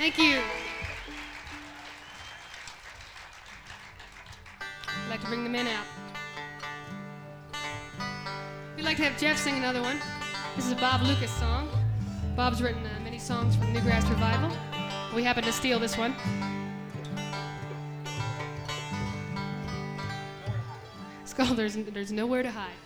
Thank you. I'd like to bring the men out. We'd like to have Jeff sing another one. This is a Bob Lucas song. Bob's written many songs from Newgrass Revival. We happen to steal this one. It's called There's Nowhere to Hide.